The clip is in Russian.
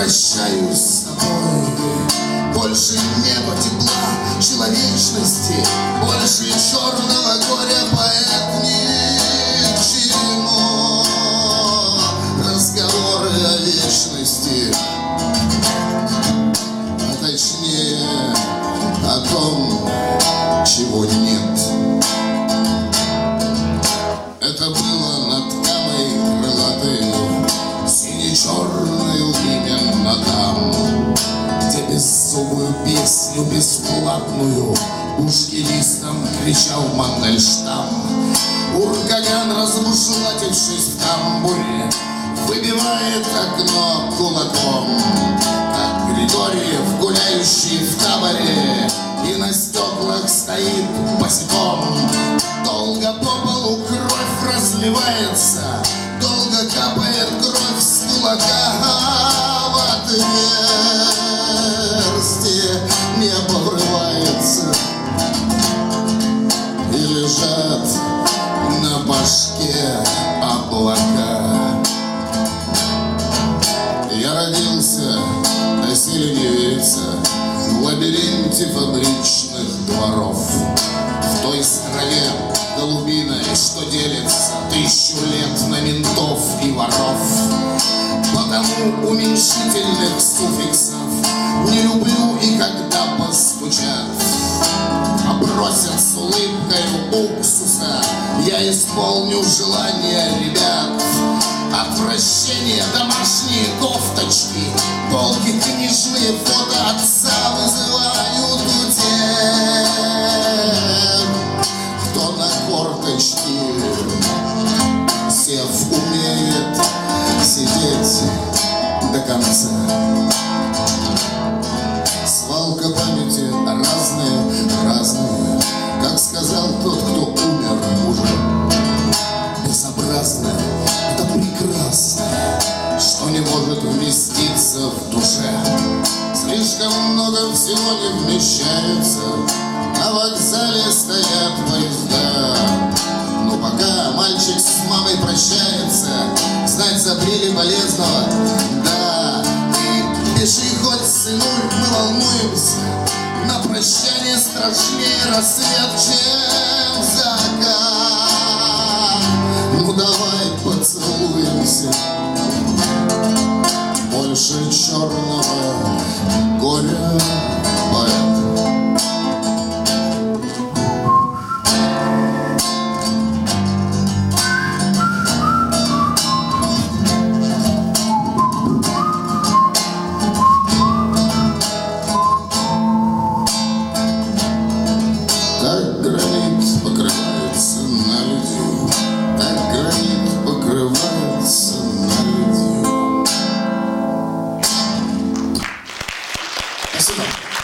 прощаюсь с тобой. Больше неба, тепла, человечности, больше черного горя, поэт ни к чему. Разговоры о вечности, а точнее о том, чего нет. Это было над Камой крылатой, сине-черную именно там, где беззубую песню бесплатную пушкинистам кричал Мандельштам. Уркаган, размушлатившись в тамбуре, выбивает окно кулаком, как Григорьев, гуляющий в таборе, и на стеклах стоит босиком. Долго по полу кровь разливается, долго капает кровь с кулака, в отверстие небо врывается, и лежат на башке облака. Я родился, до силы не верится, в лабиринте фабричных дворов, в той стране голубиной, что делится 1000 лет на ментов и воров. Потому уменьшительных суффиксов не люблю, и когда постучат, а бросят с улыбкой уксуса, я исполню желание ребят. Отвращение, домашние кофточки, полки книжные, фото отца вызывают у тех, кто на корточки, сев, умеет сидеть до конца. Свалка памяти разные, как сказал тот, кто умер уже. Безобразное, это прекрасное, что не может вместиться в душе. Слишком много всего не вмещается, на вокзале стоят поезда. Но пока мальчик с мамой прощается, знать запрели полезного. Да, ты пиши хоть, сынуль, мы волнуемся. На прощание страшнее рассвет, чем закат. Ну давай поцелуемся. Больше черного горя, поэт. Так гранит покрывается наледью, так гранит покрывается наледью. Спасибо.